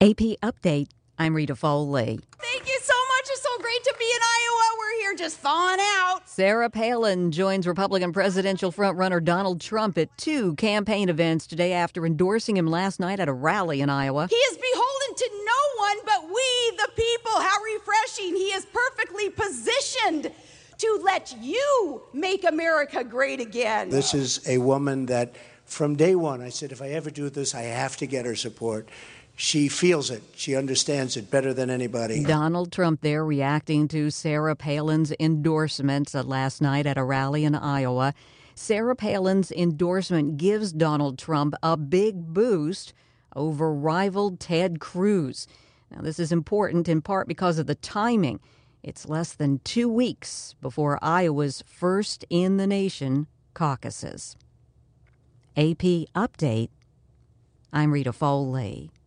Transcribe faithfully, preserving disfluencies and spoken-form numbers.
A P Update, I'm Rita Foley. Thank you so much. It's so great to be in Iowa. We're here just thawing out. Sarah Palin joins Republican presidential frontrunner Donald Trump at two campaign events today after endorsing him last night at a rally in Iowa. He is beholden to no one but we, the people. How refreshing. He is perfectly positioned to let you make America great again. This is a woman that from day one, I said, if I ever do this, I have to get her support. She feels it. She understands it better than anybody. Donald Trump there reacting to Sarah Palin's endorsements uh, last night at a rally in Iowa. Sarah Palin's endorsement gives Donald Trump a big boost over rival Ted Cruz. Now, this is important in part because of the timing. It's less than two weeks before Iowa's first in the nation caucuses. A P Update, I'm Rita Foley.